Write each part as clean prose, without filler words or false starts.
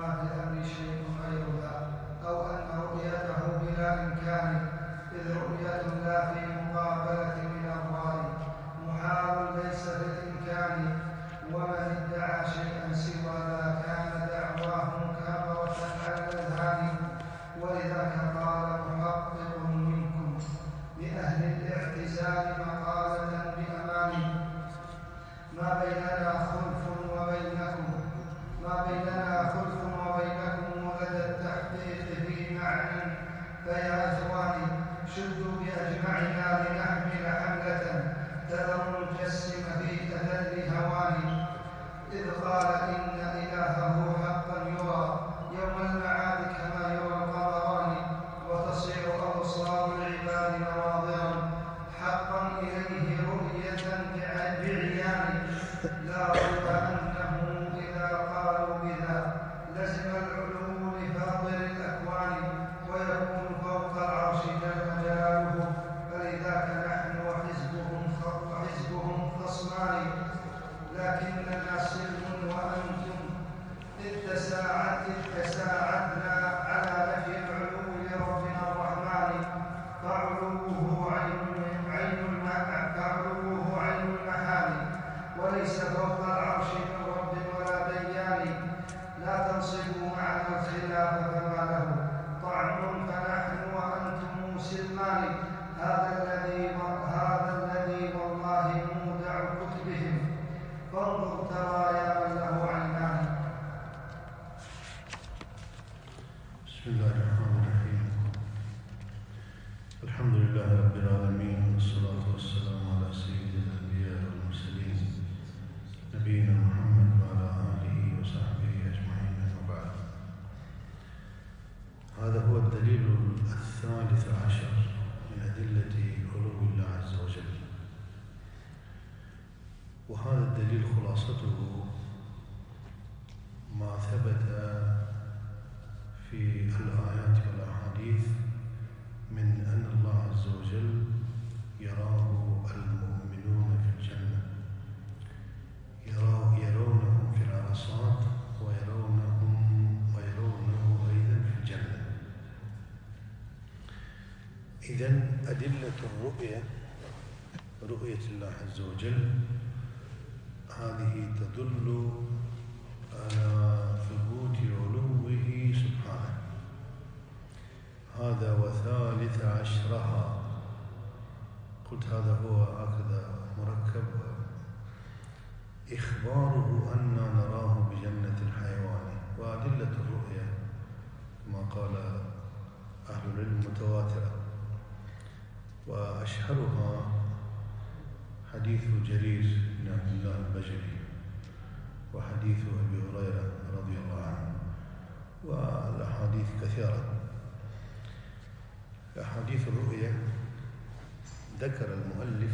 هذا الأمر شيء غير ذا، أو أن رؤيته بلا إمكان، إذ رؤية لا في مقابلة من الرأي محال ليس في الإمكان. ومن ادعى شيئا سوى ذا كان دعواه مكابرة على الأذهان. ولذاك قال محقق منكم لأهل الاعتزال مقالة بأمان: ما بيننا خلف وبينكم لدى التحقيق في معنى، فيا إخواني شدوا بأجمعنا لنحمل حملة تذر الجسم في أذل هواني. إذ قال إن إلهه حقا يرى يوم المعاد كما يرى القمران، وتصير أبصار العباد نواظرا حقا إليه رؤية بعيان. لا ريب أنه إذا قالوا بذا لزم العلو لفاضل الأكوان، ويكون فوق العرش جل جلاله، فلذاك نحن وحزبهم خصمان. لكننا سلم وأنتم إذ تساعدنا على نفي العلو لربنا الرحمن، فعلوه عين المحال، وليس فوق العرش من رب ولا ديان. لا تنصبوا معنا الخلاف فما له طعن، فنحن وأنتم سلمان. هذا الذي والله مودع كتبهم، فانظر ترى يا من له عينان. بسم الله الرحمن الرحيم. الحمد لله رب العالمين، والصلاة والسلام على سيد الأنبياء والمرسلين نبينا محمد وعلى آله وصحبه أجمعين، وبعد. هذا هو الدليل 13 من أدلة علو الله عز وجل. وهذا الدليل خلاصته ما ثبت في الآيات والأحاديث من أن الله عز وجل يراه المؤمنون في الجنة، يرونه في العرصات، ويرونه أيضا في الجنة. إذن أدلة الرؤية، رؤية الله عز وجل، هذه تدل على ثبوت علوه سبحانه. هذا وثالث عشرها، قلت هذا هو هكذا مركب، إخباره أننا نراه بجنة الحيوان. وأدلة الرؤية كما قال أهل العلم متواترة، وأشهرها حديث جرير بن عبد الله البجلي، وحديث أبي هريرة رضي الله عنه، والأحاديث كثيرة. أحاديث الرؤية ذكر المؤلف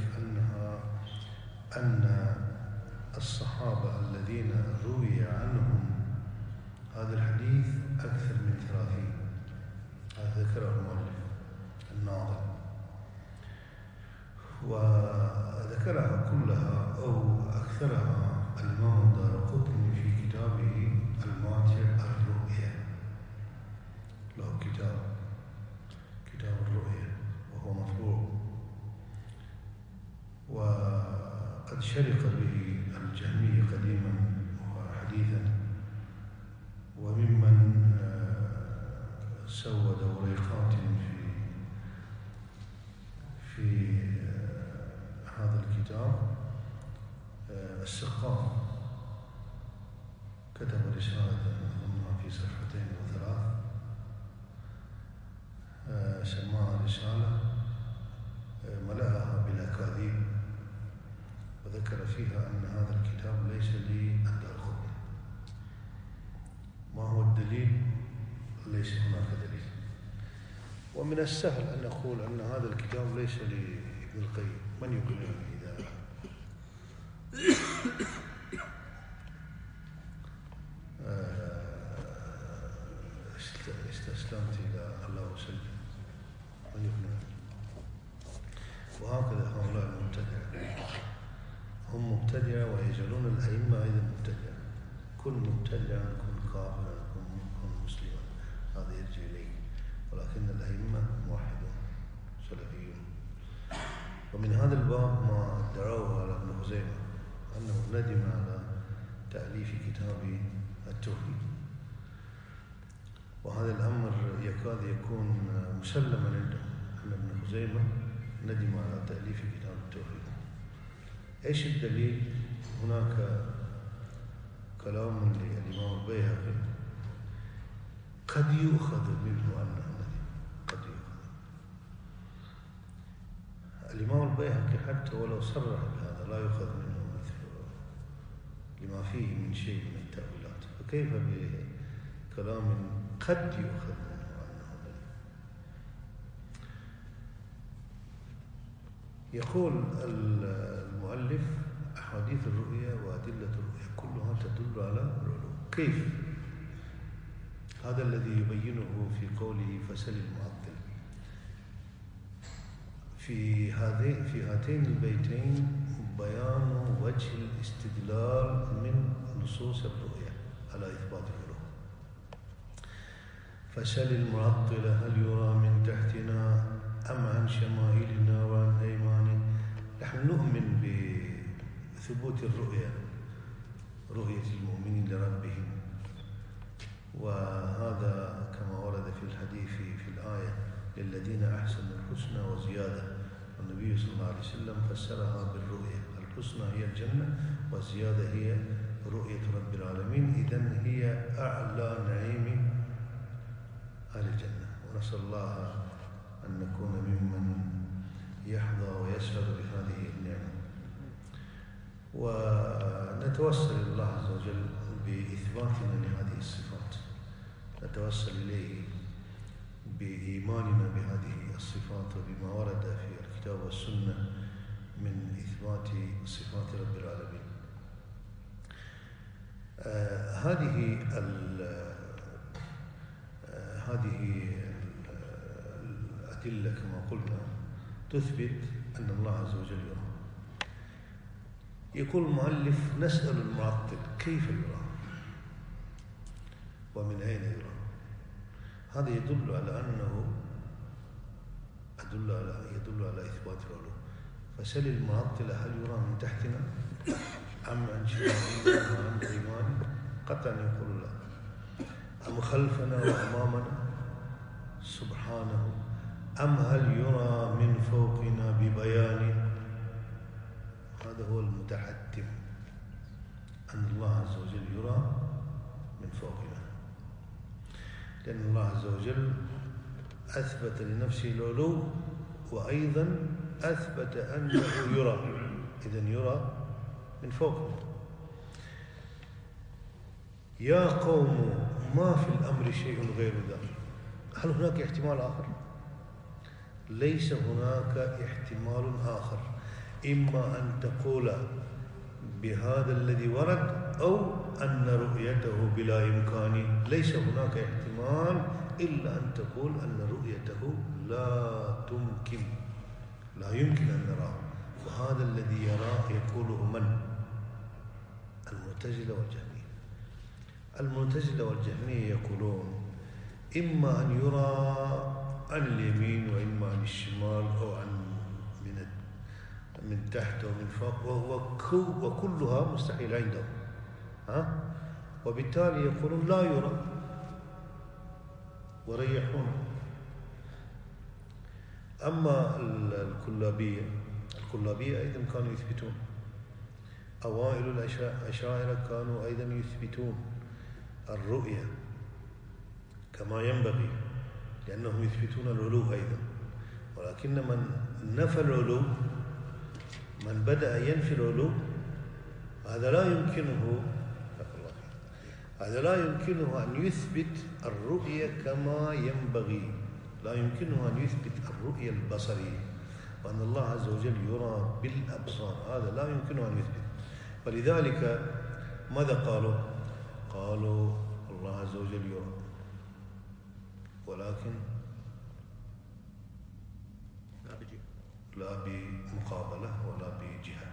أن الصحابة الذين روي عنهم هذا الحديث أكثر من 30. هذا ذكره المؤلف الناظم، وذكرها كلها أو أكثرها الإمام الدارقطني في كتابه الماتع الرؤية. له كتاب الرؤية وهو مطبوع، وقد شرق به الجهمي قديما وحديثا، وممن سود وريقات في هذا الكتاب السقاف، كتب رسالة أظنها في صفحتين أو 3، سماها رسالة ملأها بالأكاذيب، وذكر فيها أن هذا الكتاب ليس للدارقطني. ما هو الدليل؟ ليس هناك دليل. ومن السهل أن نقول أن هذا الكتاب ليس لابن القيم. من يقنعني إذا استسلمت إلى الله وسلم؟ من يقنعني؟ وهكذا هؤلاء المبتدعة، هم مبتدعة ويجعلون الأئمة أيضا مبتدعة. كن مبتدعا، كن كافرا، كن ومن هذا الباب ما ادعوه على ابن خزيمة أنه ندم على تأليف كتاب التوحيد، وهذا الأمر يكاد يكون مسلما عنده أن ابن خزيمة ندم على تأليف كتاب التوحيد. إيش الدليل؟ هناك كلام للإمام البيهقي قد يؤخذ منه أنه ندم، قد يؤخذ. الإمام البيهقي حتى ولو صرح بهذا لا يؤخذ منه مثله لما فيه من شيء من التأويلات، فكيف بكلام قد يؤخذ منه أنه ندم؟ يقول المؤلف: أحاديث الرؤيا وأدلة الرؤيا كلها تدل على العلو. كيف؟ هذا الذي يبينه في قوله فسل المعطل. في هاتين البيتين بيان وجه الاستدلال من نصوص الرؤيا على إثبات العلو. فسل المعطل هل يرى من تحتنا أم عن شمائلنا وعن أيماننا. نحن نؤمن بثبوت الرؤيا، رؤية المؤمنين لربهم، وهذا كما ورد في الحديث في الآية للذين أحسنوا الحسنى وزيادة، والنبي صلى الله عليه وسلم فسرها بالرؤيا. الحسنى هي الجنة والزيادة هي رؤية رب العالمين، إذن هي أعلى نعيم أهل الجنة، ونسأل الله أن نكون ممن يحظى ويسعد بهذه النعمة. ونتوسل إلى الله عز وجل بإثباتنا لهذه الصفات، نتوسل إليه بإيماننا بهذه الصفات وبما ورد في الكتاب والسنة من إثبات صفات رب العالمين. هذه الأدلة كما قلنا تثبت أن الله عز وجل يرى. يقول المؤلف: نسأل المعطل كيف يرى ومن أين يرى. هذا يدل على إثبات العلو. فسل المعطل هل يرى من تحتنا أم عن شمالنا وعن أيماننا، قطعا يقول لا. أم خلفنا وأمامنا سبحانه، أم هل يرى من فوقنا ببيان. هذا هو المتحتم، أن الله عز وجل يرى من فوقنا، لأن الله عز وجل أثبت لنفسه العلو وأيضا أثبت أنه يرى، إذن يرى من فوقنا. يا قوم ما في الأمر شيء غير ذلك. هل هناك احتمال آخر؟ ليس هناك احتمال آخر، إما أن تقول بهذا الذي ورد أو أن رؤيته بلا إمكان. ليس هناك احتمال إلا أن تقول أن رؤيته لا يمكن أن نراه. وهذا الذي يراه يقوله من؟ المعتزلة والجهمية. المعتزلة والجهمية يقولون إما أن يرى عن اليمين وإما عن الشمال أو من تحت ومن فوق، وكلها مستحيل عندهم. وبالتالي يقولون لا يرى وريحون. أما الكلابية أيضا كانوا يثبتون، أوائل الأشاعرة كانوا أيضا يثبتون الرؤية كما ينبغي، لأنهم يثبتون العلو أيضا. ولكن من نفى العلو، من بدأ ينفي العلو، هذا لا يمكنه أن يثبت الرؤية كما ينبغي. لا يمكنه أن يثبت الرؤية البصرية، وأن الله عز وجل يرى بالأبصار، هذا لا يمكنه أن يثبت. ولذلك ماذا قالوا الله عز وجل يرى، ولكن لا بمقابلة ولا بجهة،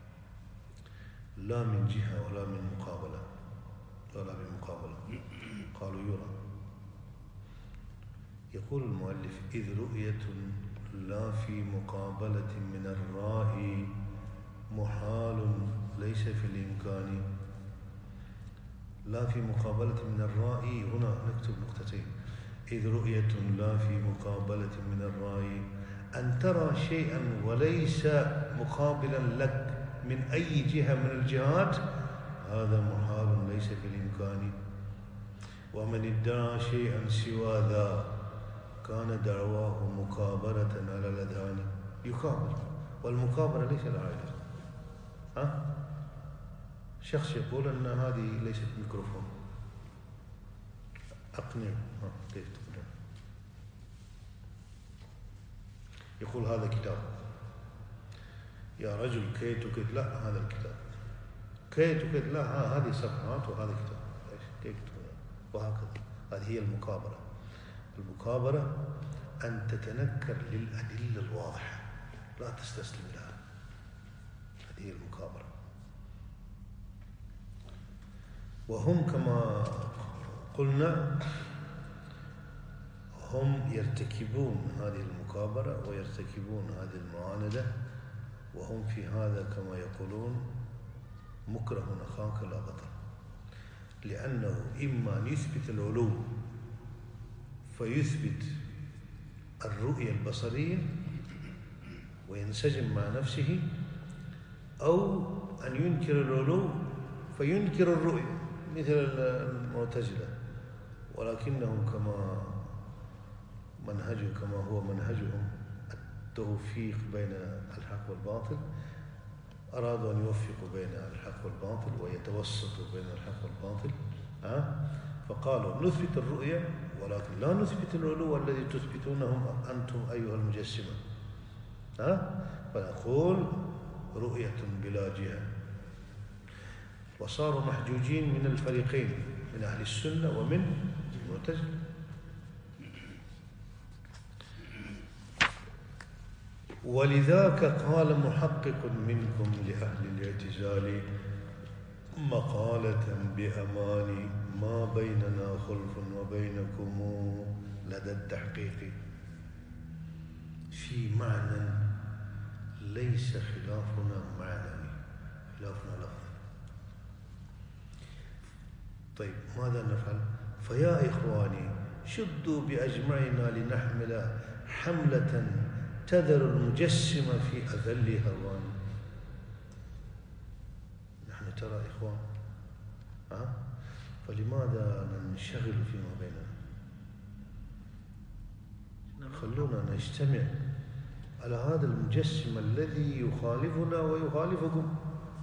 لا من جهة ولا من مقابلة ولا بمقابلة، قالوا يرى. يقول المؤلف: إذ رؤية لا في مقابلة من الرائي محال ليس في الإمكان. لا في مقابلة من الرائي، هنا نكتب نقطتين. إذ رؤية لا في مقابلة من الرائي، أن ترى شيئا وليس مقابلا لك من أي جهة من الجهات، هذا محال ليس في الإمكان. ومن ادعى شيئا سوى ذا كان دعواه مكابرة على الأذهان. يكابر، والمكابرة ليس العائلة. شخص يقول أن هذه ليست ميكروفون، أقنعه. كيف تقنعه؟ يقول هذا كتاب، يا رجل كيت وكيت، لا هذا الكتاب، كيت وكيت، لا هذه صفحات وهذا كتاب، كيف تقول؟ وهكذا. هذه هي المكابرة. المكابرة أن تتنكر للأدلة الواضحة، لا تستسلم لها. هذه هي المكابرة. وهم كما قلنا هم يرتكبون هذه المكابرة ويرتكبون هذه المعاندة، وهم في هذا كما يقولون مكره أخاك لا بطل. لأنه إما أن يثبت العلو فيثبت الرؤية البصرية وينسجم مع نفسه، أو أن ينكر العلو فينكر الرؤية مثل المعتزلة، ولكنهم كما هو منهجهم التوفيق بين الحق والباطل، أرادوا أن يوفقوا بين الحق والباطل ويتوسطوا بين الحق والباطل. فقالوا نثبت الرؤية ولكن لا نثبت العلو الذي تثبتونه أنتم أيها المجسمة. فنقول رؤية بلا جهة. وصاروا محجوجين من الفريقين، من أهل السنة ومن المعتزلة. ولذاك قال محقق منكم لأهل الاعتزال مقالة بأمان ما بيننا خلف وبينكم لدى التحقيق، في معنى ليس خلافنا معنوي، خلافنا لفظي. طيب ماذا نفعل؟ فيا إخواني شدوا بأجمعنا لنحمل حملة تذر المجسم في أذل هوان. نحن ترى إخوان، فلماذا ننشغل فيما بيننا؟ خلونا نجتمع على هذا المجسم الذي يخالفنا ويخالفكم.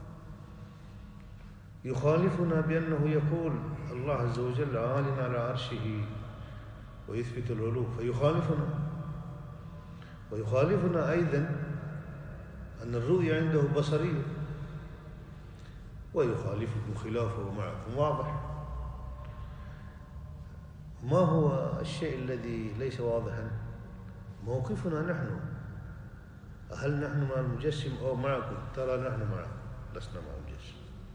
يخالفنا بأنه يقول الله عز وجل عال على عرشه ويثبت العلو، فيخالفنا. ويخالفنا أيضا أن الرؤية عنده بصرية، ويخالفكم خلافه معكم واضح. ما هو الشيء الذي ليس واضحا؟ موقفنا نحن. هل نحن مع المجسم أو معكم؟ ترى نحن معكم، لسنا مع المجسم.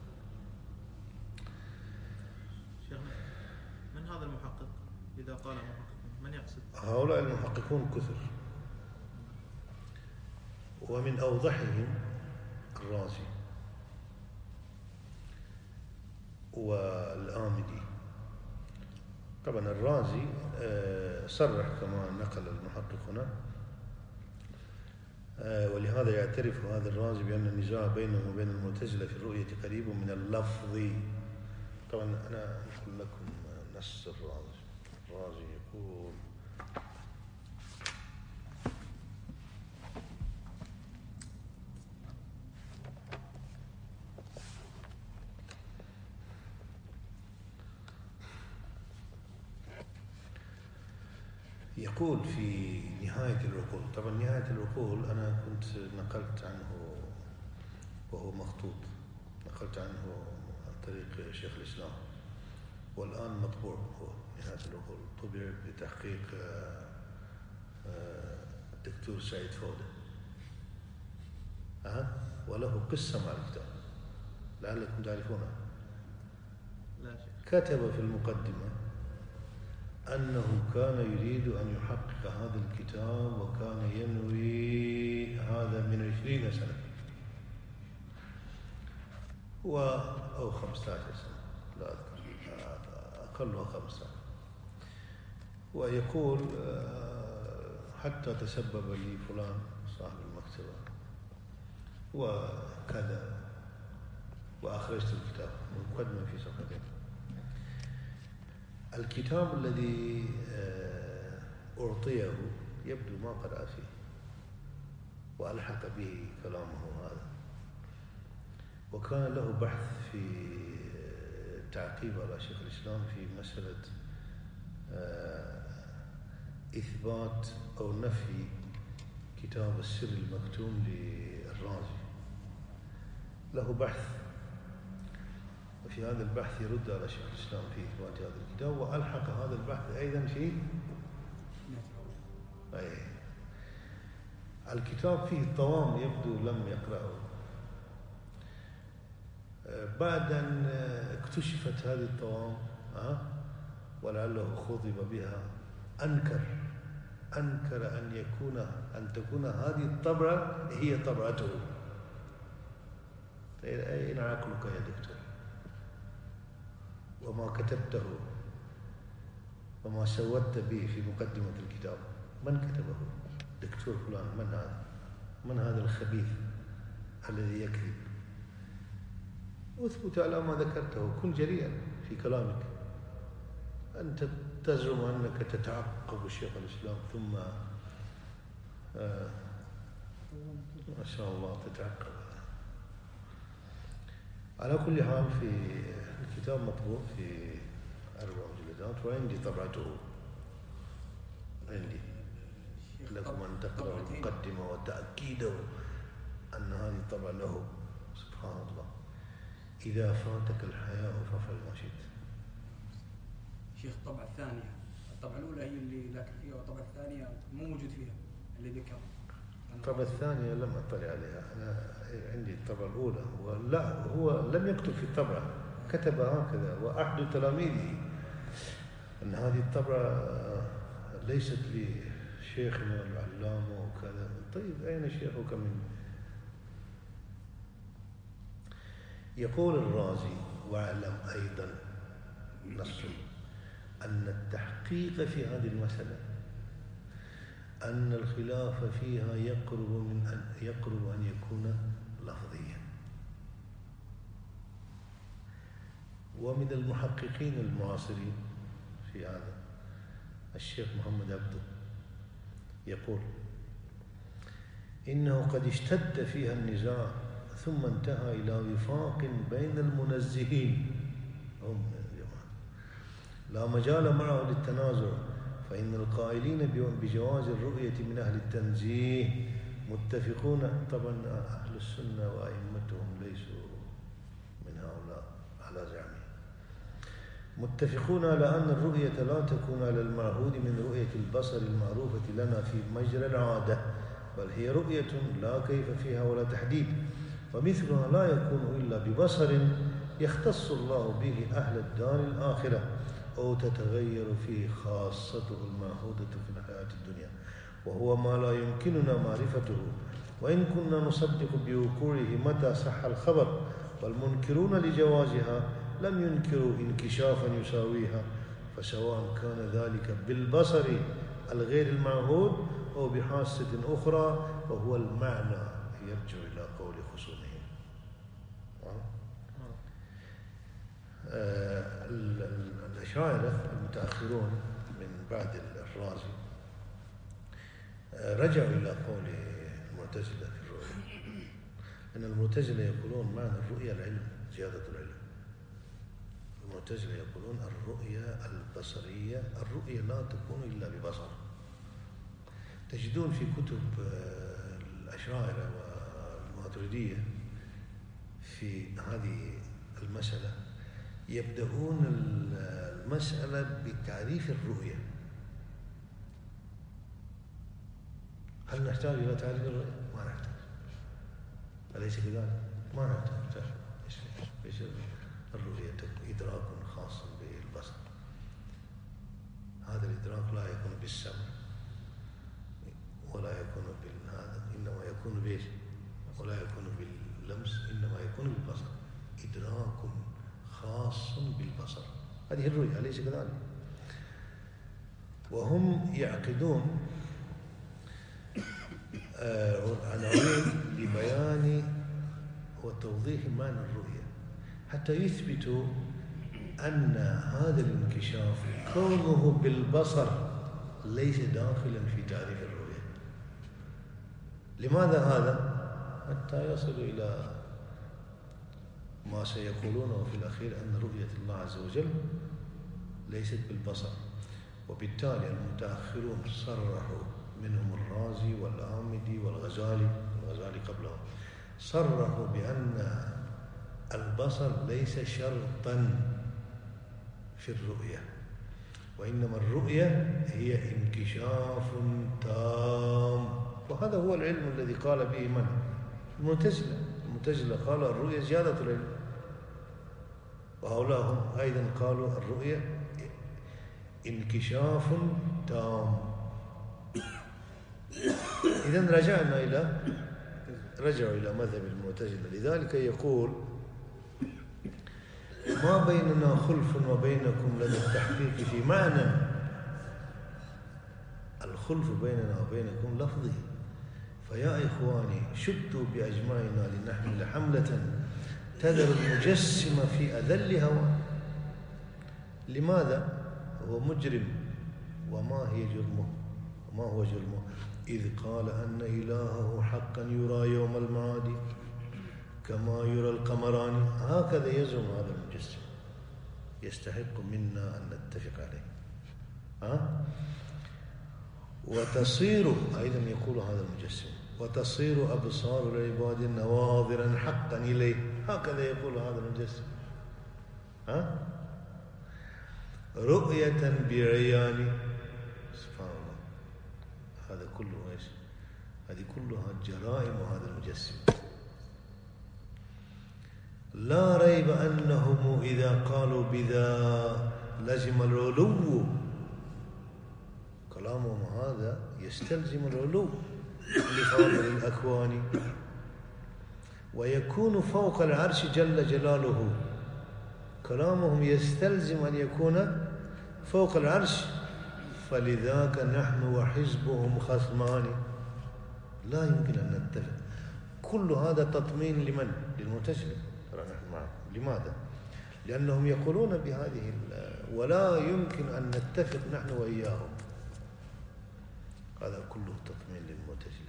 من هذا المحقق؟ إذا قال محقق من يقصد؟ هؤلاء المحققون كثر، ومن أوضحهم الرازي والآمدي. طبعا الرازي صرح كما نقل المحقق هنا، ولهذا يعترف هذا الرازي بأن النزاع بينه وبين المعتزلة في الرؤية قريب من اللفظ. طبعا أنا أقول لكم نص الرازي. الرازي يقول: يقول في نهاية العقول. طبعا نهاية العقول أنا كنت نقلت عنه وهو مخطوط، نقلت عنه عن طريق شيخ الإسلام، والآن مطبوع. هو نهاية العقول طبع بتحقيق الدكتور سعيد فودة، وله قصة مع الكتاب لعلكم تعرفونها. لا شك. كتب في المقدمة أنه كان يريد أن يحقق هذا الكتاب وكان ينوي هذا من 20 سنة أو 15 سنة، لا أذكر، أقلها 15. ويقول حتى تسبب لي فلان صاحب المكتبة وكذا، وأخرجت الكتاب مقدمة في صفحتين. الكتاب الذي أعطيه يبدو ما قرأ فيه وألحق به كلامه هذا، وكان له بحث في تعقيب على شيخ الإسلام في مسألة إثبات أو نفي كتاب السر المكتوم للرازي، له بحث، وفي هذا البحث يرد على شيخ الإسلام في إثبات هذا الكتاب، وألحق هذا البحث أيضا في الكتاب فيه الطوام يبدو لم يقرأه. بعد أن اكتشفت هذه الطوام ولعله خضب بها، أنكر أن تكون هذه الطبعة هي طبعته. أين عقلك يا دكتور؟ وما كتبته وما سودت به في مقدمة الكتاب من كتبه؟ دكتور فلان. من هذا؟ من هذا الخبيث الذي يكذب؟ اثبت على ما ذكرته، كن جريئا في كلامك. أنت تزعم أنك تتعقب الشيخ الإسلام ثم ما شاء الله تتعقب. على كل حال في الكتاب مطبوع في 4 مجلدات، وعندي طبعته، عندي لكم أن تقرأوا المقدمة وتأكيده أن هذه الطبعة له. سبحان الله، إذا فاتك الحياء فافعل ما شئت. شيخ الطبعة الثانية، الطبعة الأولى هي اللي ذاكر فيها، والطبعة الثانية مو موجود فيها اللي ذكر. الطبعة الثانية لم أطلع عليها، أنا عندي الطبعة الأولى. ولا هو لم يكتب في الطبعة، كتب هكذا، وأحد تلاميذه أن هذه الطبعة ليست لشيخنا العلامة وكذا. طيب أين شيخك من؟ يقول الرازي: واعلم أيضا نص أن التحقيق في هذه المسألة أن الخلاف فيها يقرب أن يكون لفظيا. ومن المحققين المعاصرين في هذا الشيخ محمد عبده يقول: إنه قد اشتد فيها النزاع ثم انتهى إلى وفاق بين المنزهين، هم لا مجال معه للتنازع، فإن القائلين بجواز الرؤية من أهل التنزيه متفقون. طبعا أهل السنة وأئمتهم ليسوا من هؤلاء على زعمه، متفقون على أن الرؤية لا تكون على المعهود من رؤية البصر المعروفة لنا في مجرى العادة، بل هي رؤية لا كيف فيها ولا تحديد، ومثلها لا يكون إلا ببصر يختص الله به أهل الدار الآخرة، أو تتغير فيه خاصته المعهودة في الحياة الدنيا، وهو ما لا يمكننا معرفته، وإن كنا نصدق بوقوعه متى صح الخبر. والمنكرون لجوازها لم ينكروا انكشافا يساويها، فسواء كان ذلك بالبصر الغير المعهود أو بحاسة أخرى، وهو المعنى يرجع إلى قول خصومهم. الأشاعرة المتأخرون من بعد الرازي رجعوا إلى قول المعتزلة في الرؤية، لأن المعتزلة يقولون معنى الرؤية العلم، زيادة العلم. المعتزلة يقولون الرؤية البصرية، الرؤية لا تكون إلا ببصر. تجدون في كتب الأشاعرة والماتريدية في هذه المسألة يبدأون المسألة بتعريف الرؤية. هل نحتاج إلى تعريف الرؤية؟ ما نحتاج. أليس كذلك؟ ما نحتاج. الرؤية إدراك خاص بالبصر، هذا بالسمع ولا يكون بالهذا، إنما يكون بإيش؟ ولا يكون باللمس، إنما يكون بالبصر. إدراك خاص بالبصر، هذه الرؤية، أليس كذلك؟ وهم يعقدون عناوين لبيان وتوضيح معنى الرؤية حتى يثبتوا أن هذا الانكشاف كونه بالبصر ليس داخلا في تعريف الرؤية. لماذا هذا؟ حتى يصلوا إلى ما سيقولونه في الأخير أن رؤية الله عز وجل ليست بالبصر. وبالتالي المتأخرون صرحوا، منهم الرازي والآمدي والغزالي قبلهم، صرحوا بأن البصر ليس شرطا في الرؤية، وإنما الرؤية هي انكشاف تام. وهذا هو العلم الذي قال به من؟ المعتزلة قالوا الرؤية زيادة العلم، وهؤلاء هم أيضا قالوا الرؤية انكشاف تام. إذن رجعوا إلى مذهب المعتزلة. لذلك يقول ما بيننا خلف وبينكم لدى التحقيق في معنى. الخلف بيننا وبينكم لفظي، فيا إخواني شدوا بأجمعنا لنحمل حملة تذر المجسم في أذل هوى. لماذا؟ هو مجرم، وما هو جرمه؟ إذ قال أن إلهه حقا يرى يوم المعاد كما يرى القمران. هكذا يزعم هذا المجسم، يستحق منا أن نتفق عليه. وتصير، أيضا يقول هذا المجسم، وتصير أبصار العباد نواظرا حقا إليه. هكذا يقول هذا المجسم. رؤية بعيان. سبحان الله، هذا كله ايش؟ هذه كلها جرائم هذا المجسم. لا ريب أنهم إذا قالوا بذا لزم العلو. كلامهم هذا يستلزم العلو لفاضل الأكوان، ويكون فوق العرش جل جلاله. كلامهم يستلزم أن يكون فوق العرش، فلذاك نحن وحزبهم خصمان لا يمكن أن نتفق. كل هذا تطمين لمن؟ للمعتزلة. نحن معهم. لماذا؟ لأنهم يقولون بهذه ولا يمكن أن نتفق نحن وإياهم. هذا كله تطمين للمعتزلة.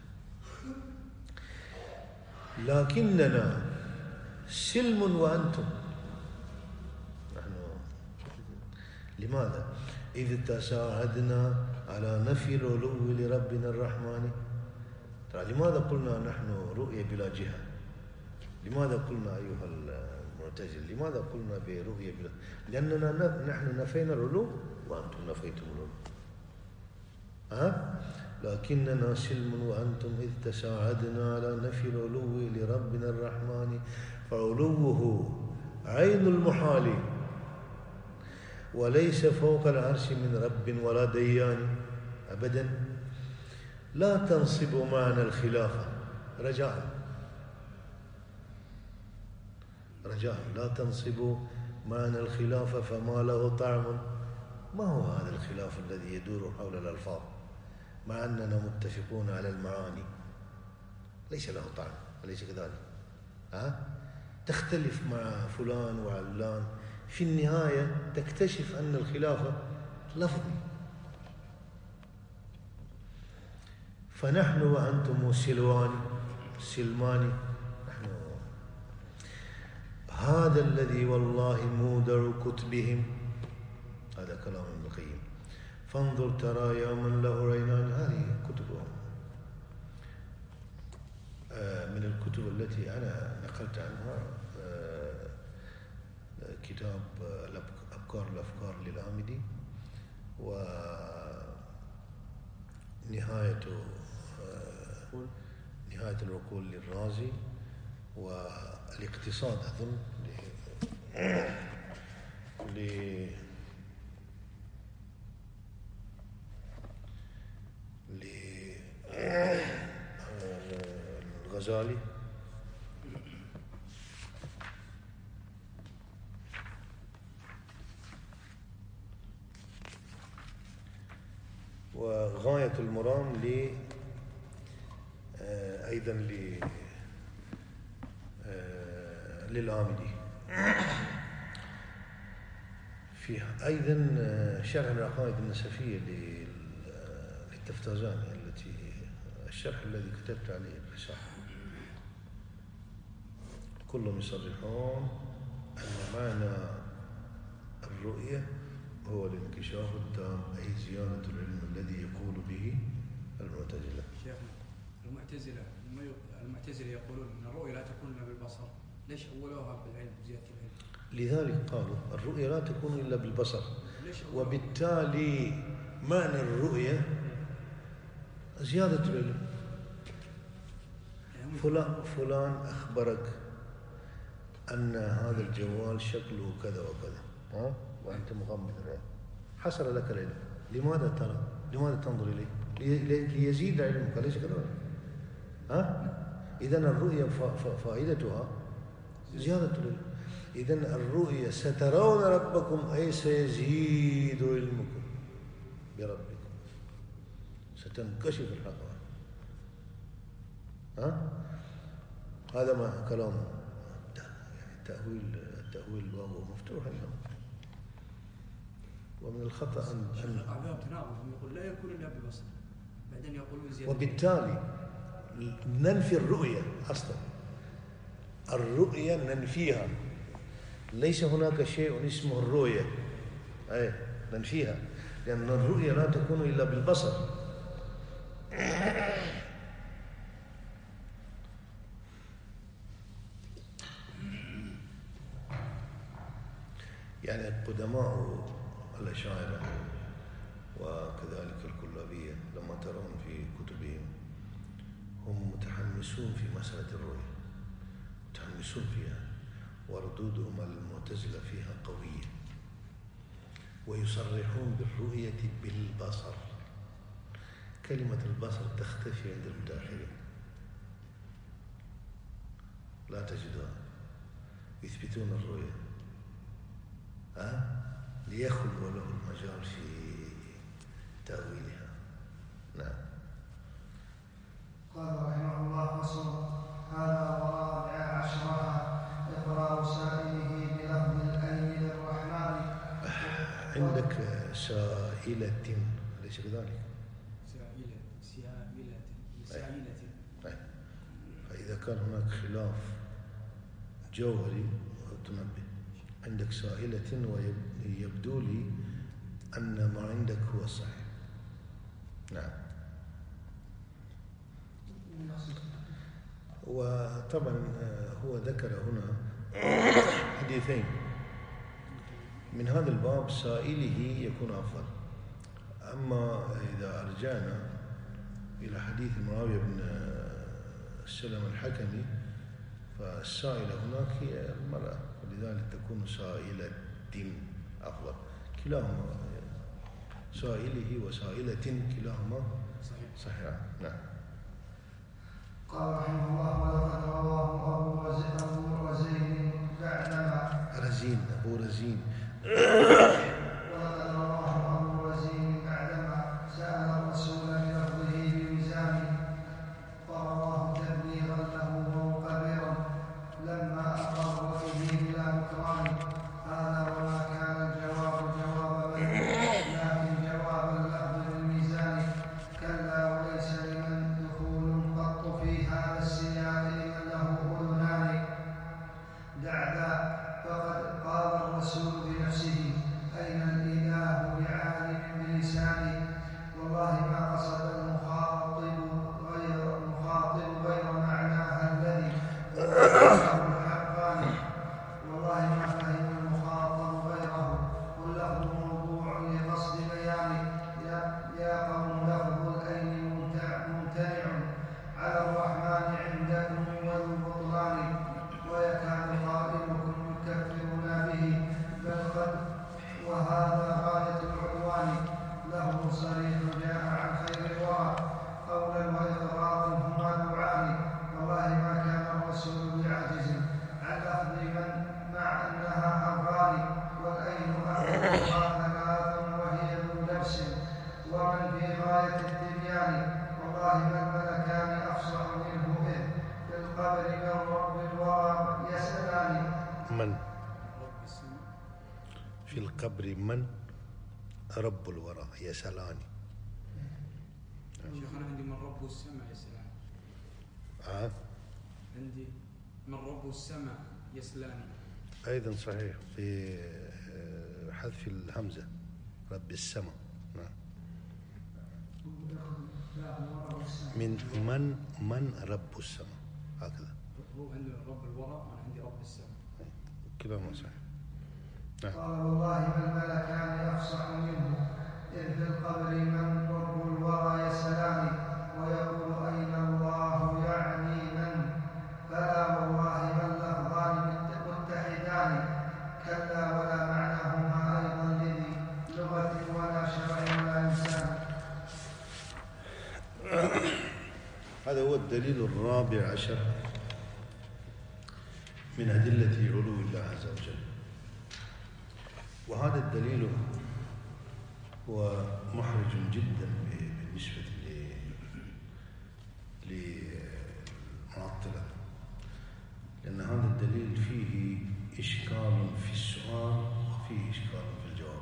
لكننا سلم وأنتم. نحن لماذا؟ إذ تساعدنا على نفي العلو لربنا الرحمن. لماذا قلنا نحن رؤية بلا جهة؟ لماذا قلنا أيها المعتزلة؟ لماذا قلنا برؤية بلا؟ لأننا نحن نفينا العلو وأنتم نفيتم العلو. لكننا سلم وأنتم إذ تساعدنا على نفي العلو لربنا الرحمن، فعلوه عين المحال وليس فوق العرش من رب ولا ديان أبدا. لا تنصب معنى الخلافة، رجاء لا تنصب معنى الخلافة فما له طعم. ما هو هذا الخلاف الذي يدور حول الألفاظ مع أننا متفقون على المعاني؟ ليس له طعم، أليس كذلك؟ تختلف مع فلان وعلان، في النهاية تكتشف أن الخلافة لفظي. فنحن وأنتم سلمان. نحن هذا الذي والله مودع كتبهم. هذا كلام ابن القيم. فانظر ترى يا من له عينان. هذه كتبهم من الكتب التي أنا نقلت عنها كتاب الأفكار للآمدي، ونهاية العقول للرازي، والاقتصاد أظن الغزالي. وغاية المرام أيضا للآمدي. في أيضا شرح العقائد النسفية للتفتازاني التي الشرح الذي كتبت عليه الرسالة، كلهم يصرحون أن معنى الرؤية هو الانكشاف التام، أي زيادة العلم الذي يقول به المعتزلة. شيخنا المعتزلة يقولون أن الرؤية لا تكون إلا بالبصر، ليش أولوها بالعلم، زيادة العلم؟ لذلك قالوا الرؤية لا تكون إلا بالبصر، وبالتالي معنى الرؤية زيادة العلم. فلان أخبرك أن هذا الجوال شكله كذا وكذا، وأنت مغمض العين، حصل لك العلم. لماذا ترى؟ لماذا تنظر إليه؟ ليزيد علمك، أليس كذلك؟ إذن الرؤية فائدتها زيادة العلم. إذن الرؤية سترون ربكم أي سيزيد علمكم بربكم، ستنكشف الحقائق. هذا ما كلامه. يعني التأويل بابه مفتوح اليوم. ومن الخطأ أن يقول لا يكون إلا بالبصر، بعدين يقولون زيادة، وبالتالي ننفي الرؤية أصلا. الرؤية ننفيها، ليس هناك شيء اسمه الرؤية، ننفيها، لأن الرؤية لا تكون إلا بالبصر. يعني القدماء الأشاعرة وكذلك الكلابية لما ترون في كتبهم هم متحمسون في مسألة الرؤية، متحمسون فيها، وردودهم المعتزلة فيها قوية، ويصرحون بالرؤية بالبصر. كلمة البصر تختفي عند المتأخرين، لا تجدها، يثبتون الرؤية ليخلو له المجال في تأويلها. نعم. قال رحمه الله: فصل. هذا ورابع عشرها إقرار سائله بلفظ الأين للرحمن. عندك سائلة، أليس كذلك؟ سائلة. فإذا كان هناك خلاف جوهري تنبه. عندك سائلة ويبدو لي أن ما عندك هو الصحيح. نعم. وطبعا هو ذكر هنا حديثين من هذا الباب، سائله يكون أفضل. أما إذا أرجعنا إلى حديث معاوية بن السلم الحكمي، فالسائلة هناك هي المرأة، ولذلك تكون سائلة أفضل. كلاهما سائله وسائلة كلاهما صحيح. نعم. قال رحمه الله: ولقد رواه أبو رزين بعدما أبو رزين ولقد رواه أبو رزين بعدما سأل الرسول بلفظه بميزانه، فرواه تبليغا له ومقررا لما أقر به بلا نكران. هذا وما كان الجواب جواب من، لكن جواب اللفظ بالميزان. كلا وليس لمن دخول قط في هذا السياق لمن له أذنان. دع ذا، فقد قال الرسول بنفسه: أين الإله بعالم بلسانه. والله ما قصد المخاطب غير معناها الذي هو الحقاني. والله ما فهم المخاطب غيره، واللفظ موضوع لقصد بيانه. يا قوم لفظ الأين ممتنع على الرحمن عندكم والبطلان، ويكاد قائلكم يكفرون به، بل قد وهذا غاية العدوان. له صريح جاء عن خير الورى، قولا وإقرارا هما نوعان. والله ومن في غاية التبيان. والله ما الملكان أفصح منه إذ في القبر من رب الورى يسألان. من في القبر من رب الورى يسألان. شيخ أنا عندي من رب السماء يسألان. عندي من رب السماء يسألان أيضا صحيح في حذف الهمزة رب السماء. من رب السماء هكذا. هو عنده رب الورى وأنا عندي رب السماء. كلاهما صحيح. قال والله ما الملكان أفصح منه إذ في القبر من رب الورى يسألان ويقول أين الله يعني من. فلا والله ما اللفظان متحدان كلا ولا معناهما أيضا لذي لغة ولا شرع ولا إنسان. هذا هو الدليل الرابع عشر من أدلة علو الله عز وجل. وهذا الدليل هو محرج جدا بالنسبة للمعطلة، لأن هذا الدليل فيه إشكال في السؤال وفيه إشكال في الجواب.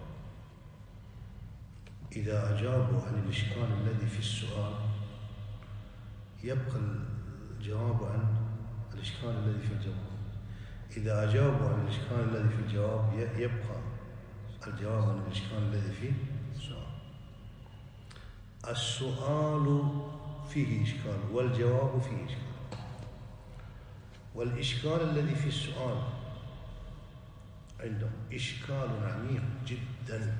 إذا أجابوا عن الإشكال الذي في السؤال يبقى الجواب عن الإشكال الذي في الجواب. إذا أجابوا عن الإشكال الذي في الجواب يبقى الجواب عن الإشكال الذي في السؤال. السؤال فيه إشكال والجواب فيه إشكال. والإشكال الذي في السؤال عندهم إشكال عميق جدا،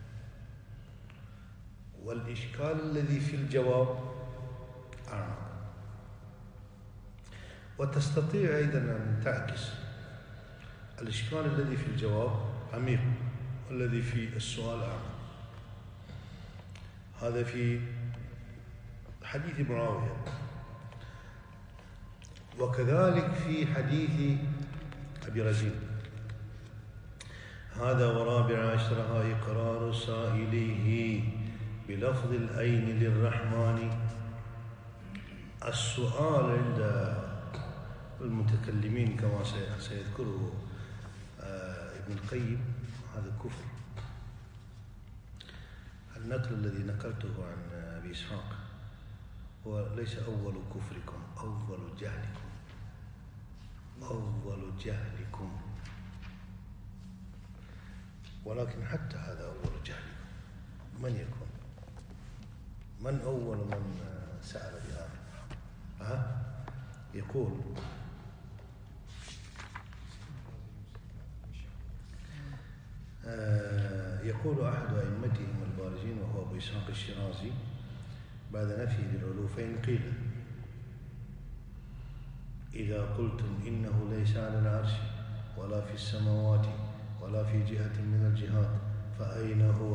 والإشكال الذي في الجواب أعمق. وتستطيع أيضا أن تعكس الإشكال الذي في الجواب عميق والذي في السؤال أعمق. هذا في حديث معاوية، وكذلك في حديث أبي رزين. هذا ورابع عشرها إقرار سائليه بلفظ الأين للرحمن. السؤال عند المتكلمين كما سيذكره ابن القيم هذا كفر. النقل الذي نقلته عن أبي إسحاق هو ليس أول كفركم، أول جهلكم، أول جهلكم. ولكن حتى هذا أول جهلكم من يكون؟ من أول من سأل بهذا؟ يقول يقول أحد أئمتهم البارزين وهو أبو إسحاق الشيرازي بعد نفي للعلو فإن قيل إذا قلتم إنه ليس على العرش ولا في السماوات ولا في جهة من الجهات فأين هو؟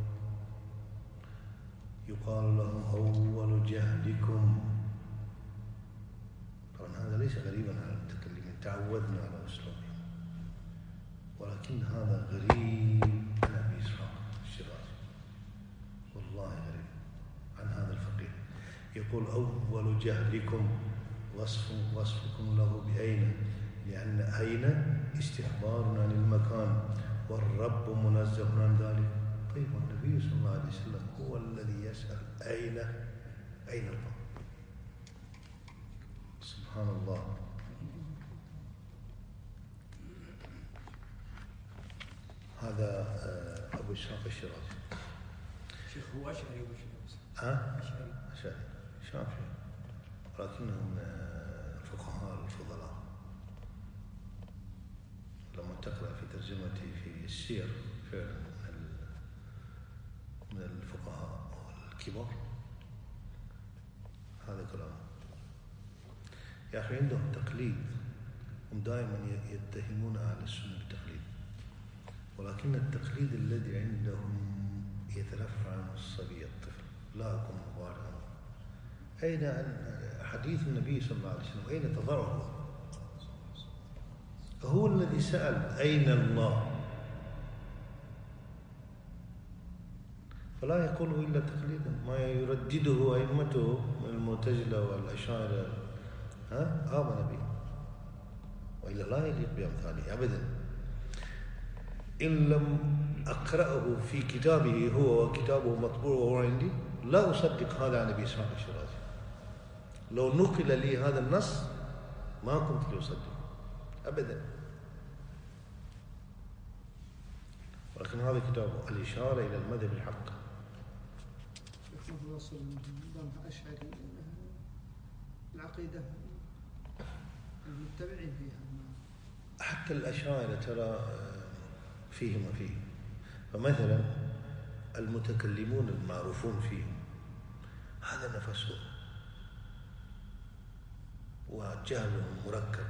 يقال لهم أول جهلكم. طبعا هذا ليس غريبا على المتكلمين، تعودنا على أسلوبهم، ولكن هذا غريب عن أبي إسحاق الشيرازي، والله غريب عن هذا الفقيه. يقول أول جهلكم وصفكم له بأين، لأن أين استخبار عن المكان والرب منزه عن ذلك. طيب النبي صلى الله عليه وسلم هو الذي يسأل أين الله. سبحان الله. هذا أبو إسحاق الشيرازي. شيخ هو أشعري ولا شيخ؟ أشعري شافعي، ولكنهم فقهاء الفضلاء. لما تقرأ في ترجمتي في السير فعلا من الفقهاء الكبار هذا كلام. يا أخي عندهم تقليد، هم دائما يتهمون أهل السنة بالتقليد، ولكن التقليد الذي عندهم يترفع عن الصبي الطفل. لا أكون مبالغا. أين حديث النبي صلى الله عليه وسلم أين تضعه؟ هو الذي سأل أين الله، فلا يقوله إلا تقليدا، ما يردده أئمته من المعتزلة والأشاعرة آمن به، وإلا لا يليق بأمثاله أبدا. إن لم أقرأه في كتابه هو وكتابه مطبوع وهو عندي لا أصدق هذا عن أبي إسحاق الشيرازي. لو نقل لي هذا النص ما كنت لأصدق أبدا. ولكن هذا كتابه الإشارة إلى المذهب الحق. شيخ وصل نظام أشعري العقيدة المتبعين فيها، حتى الأشاعرة ترى فيه ما فيه. فمثلا المتكلمون المعروفون فيهم هذا نفسه وجهلهم مركب.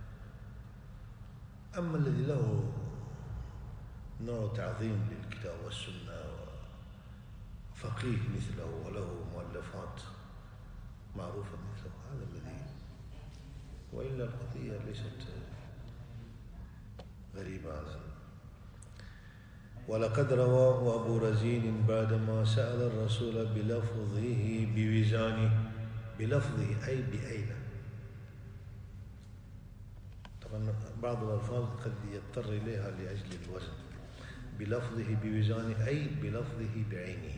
أما الذي له نوع تعظيم للكتاب والسنة وفقيه مثله وله مؤلفات معروفة مثله هذا الذي، وإلا القضية ليست غريبة عنه. ولقد رواه أبو رزين بعدما سأل الرسول بلفظه بوزانه، بلفظه أي بأين. طبعا بعض الألفاظ قد يضطر إليها لأجل الوزن. بلفظه بوزانه أي بلفظه بعينه.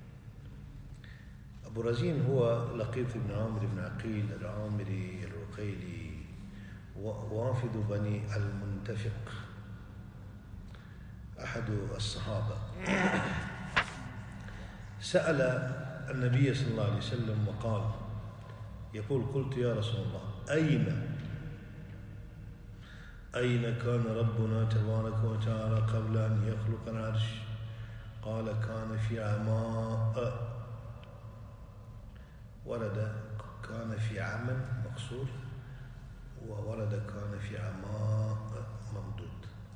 أبو رزين هو لقيط بن عامر بن عقيل العامري الرقيلي، وافد بني المنتفق، أحد الصحابة. سأل النبي صلى الله عليه وسلم وقال، يقول قلت يا رسول الله أين كان ربنا تبارك وتعالى قبل أن يخلق العرش؟ قال كان في عماء. ورد كان في عمى مقصور، وورد كان في عماء ممدود.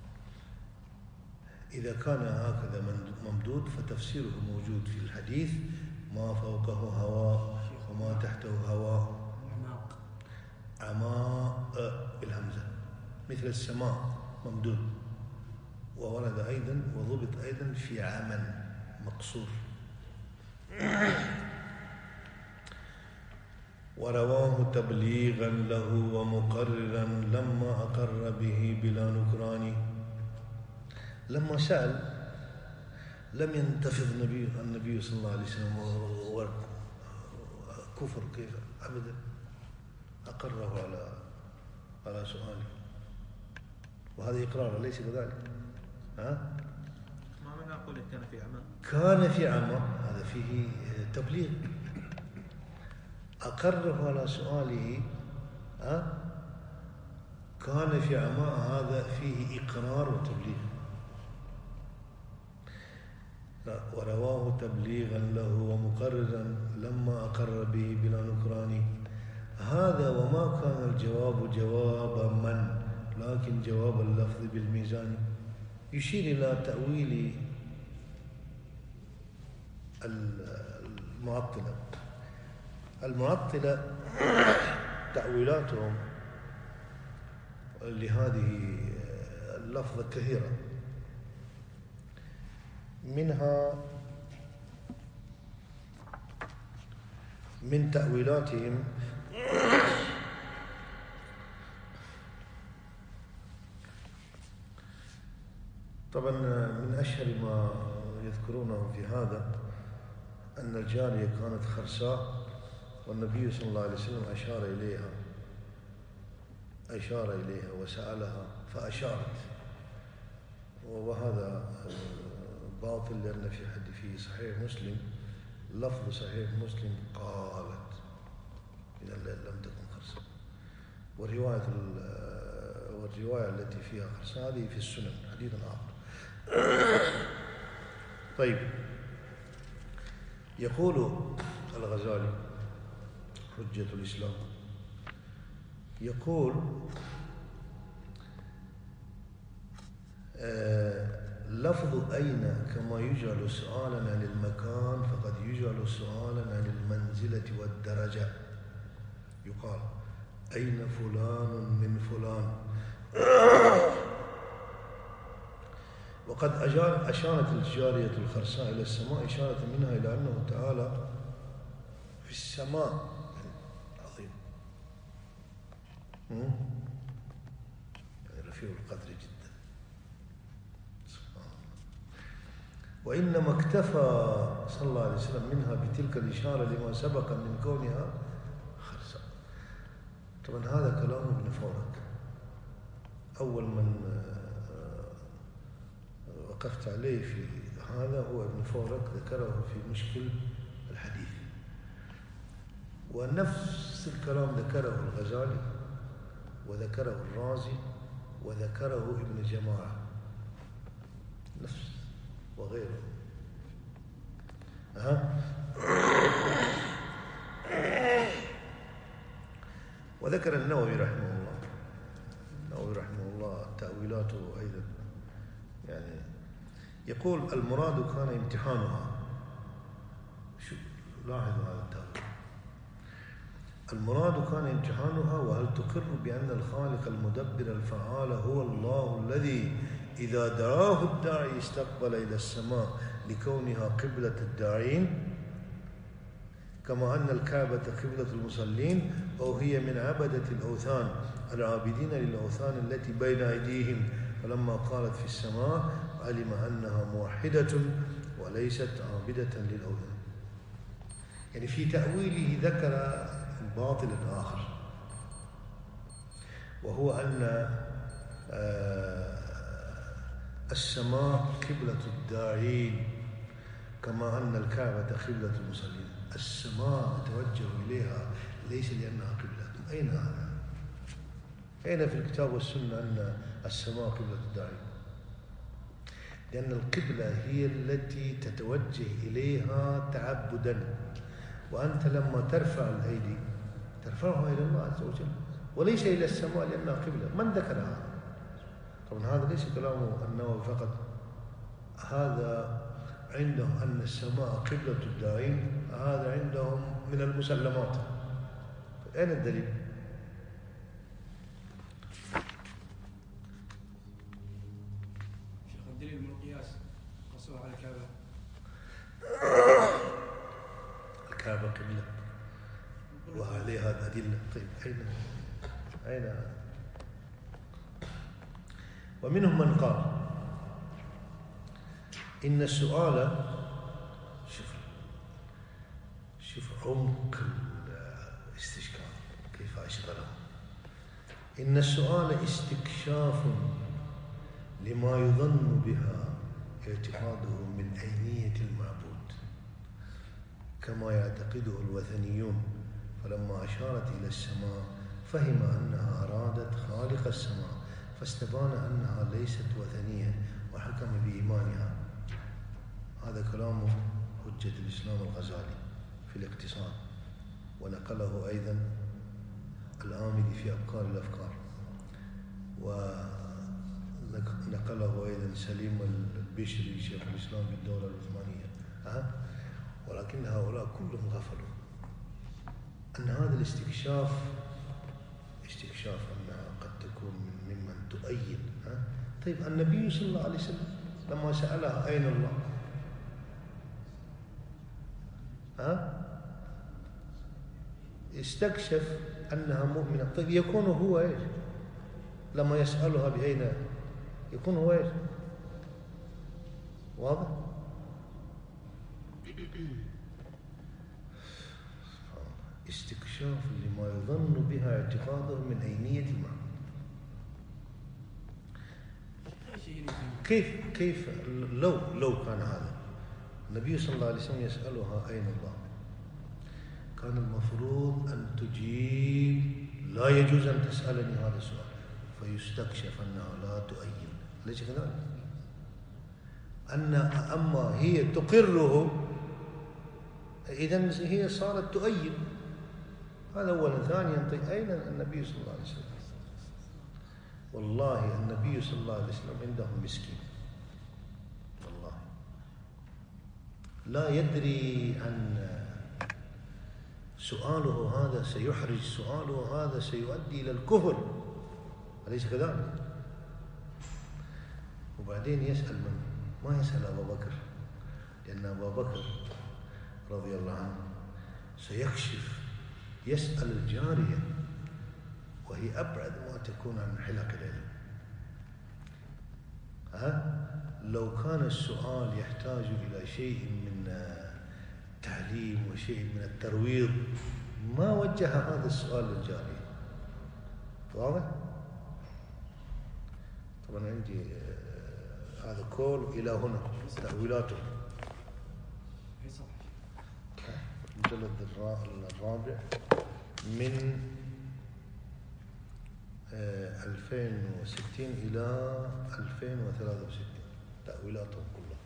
إذا كان هكذا ممدود فتفسيره موجود في الحديث: ما فوقه هواء وما تحته هواء. عماء بالهمزة مثل السماء ممدود. وورد أيضا وضبط أيضا في عمى مقصور. ورواه تبليغا له ومقررا لما أقر به بلا نكران. لما سأل لم ينتفض النبي صلى الله عليه وسلم كفر كيف أبدا، أقره على سؤاله، وهذا إقرار ليس كذلك. ما من أقول كان في عمى؟ كان في عمى هذا فيه تبليغ. أقره على سؤاله كان في عمى، هذا فيه إقرار وتبليغ. ورواه تبليغا له ومقررا لما أقر به بلا نكران. هذا وما كان الجواب جواب من، لكن جواب اللفظ بالميزان. يشير إلى تأويل المعطلة تأويلاتهم لهذه اللفظة كثيرة، منها من تأويلاتهم طبعا من أشهر ما يذكرونه في هذا أن الجارية كانت خرساء، والنبي صلى الله عليه وسلم أشار إليها وسألها فأشارت. وهذا باطل، لأن في صحيح مسلم لفظ صحيح مسلم قالت، إذا لم تكن خرساء. والرواية التي فيها خرساء هذه في السنن حديث آخر. طيب، يقول الغزالي حجة الإسلام، يقول لفظ أين كما يجعل سؤالا عن المكان فقد يجعل سؤالا عن المنزلة والدرجة. يقال أين فلان من فلان، وقد أشارت الجارية الخرساء إلى السماء إشارة منها إلى أنه تعالى في السماء عظيم، يعني رفيع القدر جدا سبحان الله. وإنما اكتفى صلى الله عليه وسلم منها بتلك الإشارة لما سبق من كونها خرساء. طبعا هذا كلام ابن فورك، أول من وقفت عليه في هذا هو ابن فورك، ذكره في مشكل الحديث. ونفس الكلام ذكره الغزالي وذكره الرازي وذكره ابن جماعة نفس وغيره. وذكر النووي رحمه الله تأويلاته أيضا، يعني يقول المراد كان امتحانها. شو لاحظوا هذا التأويل، المراد كان امتحانها وهل تقر بأن الخالق المدبر الفعال هو الله الذي إذا دعاه الداعي استقبل إلى السماء لكونها قبلة الداعين، كما أن الكعبة قبلة المصلين، أو هي من عبدة الأوثان العابدين للأوثان التي بين أيديهم، فلما قالت في السماء علم أنها موحدة وليست عابدة للأوثان. يعني في تأويله ذكر الباطل الآخر، وهو أن السماء قبلة الداعين كما أن الكعبة قبلة المصلين. السماء نتوجه إليها ليس لأنها قبلة. أين هذا؟ أين في الكتاب والسنة أن السماء قبلة الداعين؟ لأن القبلة هي التي تتوجه إليها تعبدا، وأنت لما ترفع الأيدي ترفعها إلى الله عز وجل وليس إلى السماء لأنها قبلة. من ذكر هذا؟ طبعا هذا ليس كلام النووي فقط، هذا عندهم أن السماء قبلة الداعين، هذا عندهم من المسلمات. أين الدليل؟ شيخ الدليل من القياس قصوها على الكعبة. الكعبة قبلة وعليها الأدلة. طيب أين ومنهم من قال إن السؤال، شوف عمق الاستشكال كيف أشغله. إن السؤال استكشاف لما يظن بها اعتقاده من عينية المعبود كما يعتقده الوثنيون، فلما أشارت إلى السماء فهم أنها أرادت خالق السماء، فاستبان أنها ليست وثنية وحكم بإيمانها. هذا كلام حجة الإسلام الغزالي في الاقتصاد، ونقله أيضا الآمدي في أبكار الأفكار، ونقله أيضا سليم البشري شيخ الإسلام بالدولة العثمانية. ولكن هؤلاء كلهم غفلوا أن هذا الاستكشاف استكشاف أنها قد تكون ممن تؤيد. طيب النبي صلى الله عليه وسلم لما سألها أين الله استكشف أنها مؤمنة. طيب يكون هو إيش لما يسألها بأين يكون هو إيش؟ واضح؟ استكشاف لما يظن بها اعتقاده من عينية المعنى. كيف لو كان هذا النبي صلى الله عليه وسلم يسألها أين الله، كان المفروض أن تجيب لا يجوز أن تسألني هذا السؤال، فيستكشف أنها لا تؤيد. ليس كذلك؟ أما هي تقره إذن هي صارت تؤيد. هذا أولا. ثانيا طيب أين النبي صلى الله عليه وسلم؟ والله النبي صلى الله عليه وسلم عندهم مسكين، والله لا يدري أن سؤاله هذا سيحرج، سؤاله هذا سيؤدي إلى الكفر. أليس كذلك؟ وبعدين يسأل من؟ ما يسأل أبا بكر، لأن أبا بكر رضي الله عنه سيكشف، يسأل الجارية وهي أبعد ما تكون عن حلق العلم. لو كان السؤال يحتاج إلى شيء من التعليم وشيء من الترويض ما وجه هذا السؤال للجارية. واضح؟ طبعا عندي هذا كول إلى هنا تأويلاته. المجلد الرابع من 2060 إلى 2063 تأويلاتهم كلها.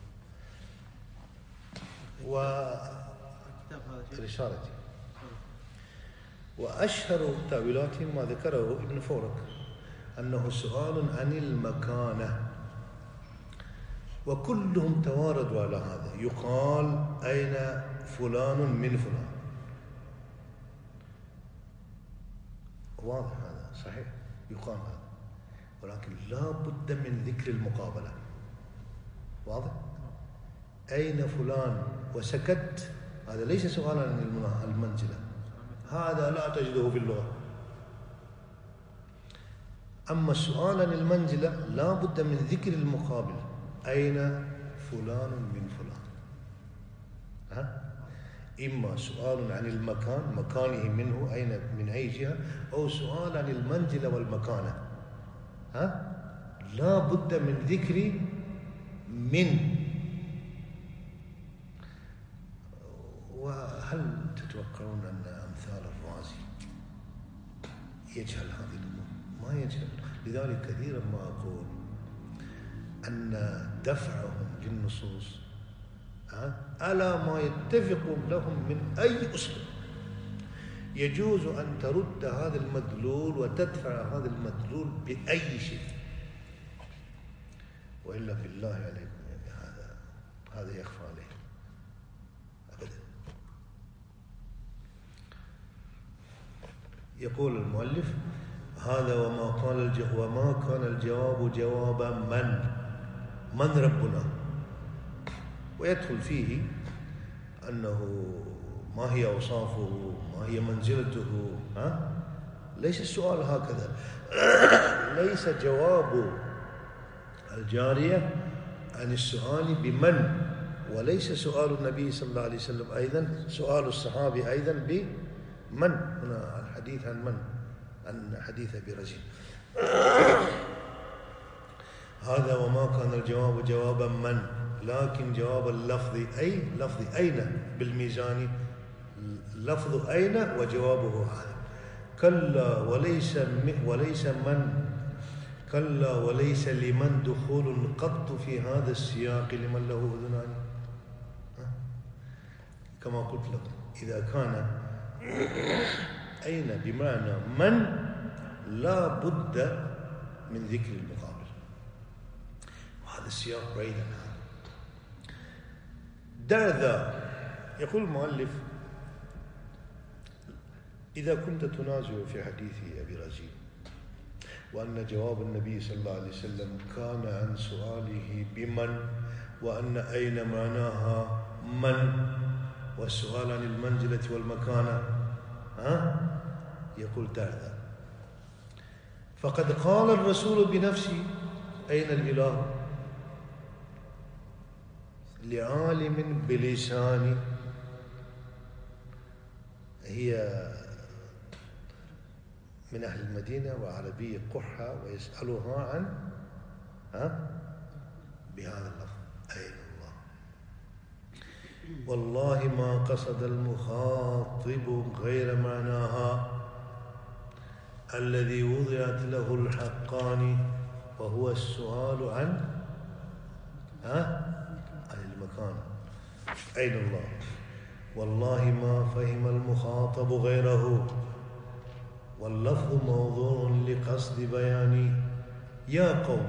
ورسالتي وأشهر تأويلاتهم ما ذكره ابن فورك أنه سؤال عن المكانة، وكلهم تواردوا على هذا. يقال أين فلان من فلان، واضح هذا صحيح، يقال هذا، ولكن لا بد من ذكر المقابلة. واضح؟ أين فلان وسكت، هذا ليس سؤالا عن المنزلة، هذا لا تجده في اللغة. أما السؤال عن المنزلة لا بد من ذكر المقابل، أين فلان من فلان. إما سؤال عن المكان، مكانه منه، أين من أي جهة، أو سؤال عن المنزلة والمكانة. لا بد من ذكر من. وهل تتوقعون أن أمثال الرازي يجهل هذه الأمور؟ ما يجهل. لذلك كثيرا ما أقول أن دفعهم للنصوص على ما يتفق لهم من أي أسلوب. يجوز أن ترد هذا المدلول وتدفع هذا المدلول بأي شيء، وإلا بالله عليكم يعني هذا يخفى عليه أبدا. يقول المؤلف: هذا وما كان الجواب جواب من ربنا، ويدخل فيه أنه ما هي أوصافه، ما هي منزلته. ليس السؤال هكذا. ليس جواب الجارية عن السؤال بمن، وليس سؤال النبي صلى الله عليه وسلم أيضا، سؤال الصحابي أيضا بمن. هنا الحديث عن من؟ عن حديث أبي رزين. هذا وما كان الجواب جوابا من، لكن جواب اللفظ أي لفظ أين بالميزان، لفظ أين وجوابه هذا. كلا وليس من، كلا وليس لمن دخول قط في هذا السياق لمن له أذنان. كما قلت لكم إذا كان أين بمعنى من لا بد من ذكر المقابل، وهذا السياق بعيد عن هذا. دع ذا. يقول المؤلف: إذا كنت تنازع في حديث أبي رزين وأن جواب النبي صلى الله عليه وسلم كان عن سؤاله بمن، وأن أين معناها من، والسؤال عن المنزلة والمكانة، يقول دع ذا. فقد قال الرسول بنفسه: أين الإله؟ لعالم بلسان، هي من أهل المدينة وعربية قحة، ويسألها عن بهذا اللفظ: أين الله؟ والله ما قصد المخاطب غير معناها الذي وضعت له الحقان، وهو السؤال عن المكان. أين الله؟ والله ما فهم المخاطب غيره، واللفظ موضوع لقصد بياني. يا قوم،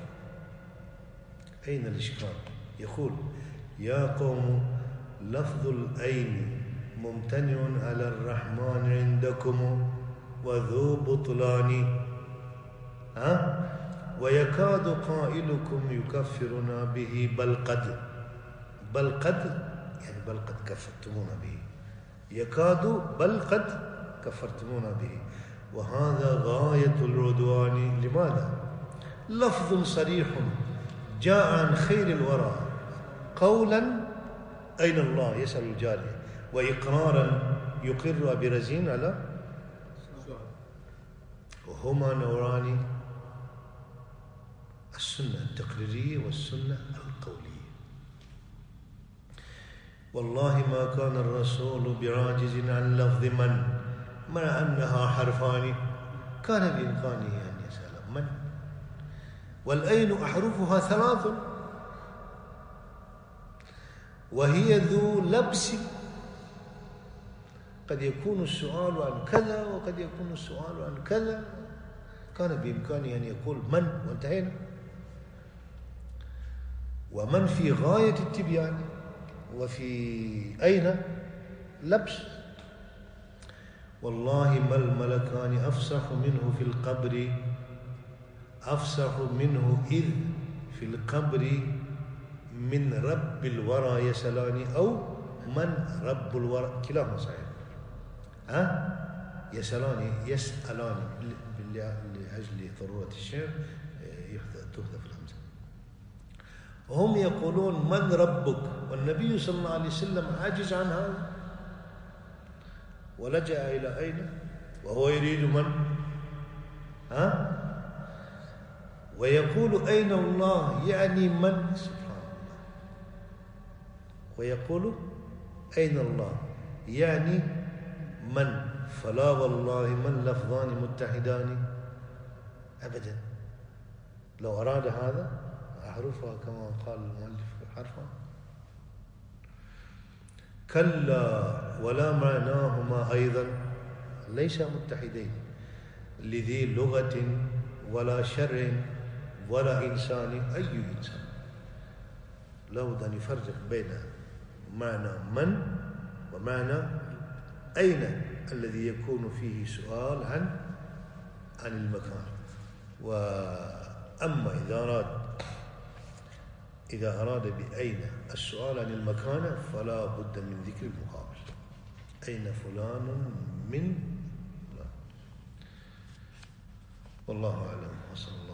أين الإشكال؟ يقول: يا قوم، لفظ الأين ممتنع على الرحمن عندكم وذو بطلان. ويكاد قائلكم يكفرنا به بل قد يعني بل قد كفرتمونا به، يكاد بل قد كفرتمونا به، وهذا غاية العدوان. لماذا؟ لفظ صريح جاء عن خير الورى قولا أين الله يسأل الجارية، وإقرارا يقر أبي رزين على، وهما نوران: السنة التقريرية والسنة القولية. والله ما كان الرسول بعاجز عن لفظ من، مع أنها حرفان كان بإمكانه أن يسأل من. والأين أحرفها 3 وهي ذو لبس، قد يكون السؤال عن كذا وقد يكون السؤال عن كذا، كان بإمكانه أن يقول من وانتهينا. ومن في غاية التبيان، وفي أين لبس. والله ما الملكان أفصح منه في القبر، أفصح منه إذ في القبر من رب الورى يسألان، أو من رب الورى، كلاهما صحيح. يسألان لأجل ضرورة الشعر تحذف الهمزة. هم يقولون من ربك، والنبي صلى الله عليه وسلم عاجز عن هذا ولجأ إلى أين، وهو يريد من ويقول أين الله يعني من، سبحان الله، ويقول أين الله يعني من. فلا والله من لفظان متحدان أبدا. لو أراد هذا أحرفها كما قال المؤلف حرفا. كلا ولا معناهما أيضا ليس متحدين لذي لغة ولا شرع ولا إنسان. أي إنسان لابد أن يفرق بين معنى من ومعنى أين الذي يكون فيه سؤال عن المكان. وأما إذا أراد بأين السؤال عن المكان فلا بد من ذكر المقابل، أين فلان من. والله أعلم وصلى الله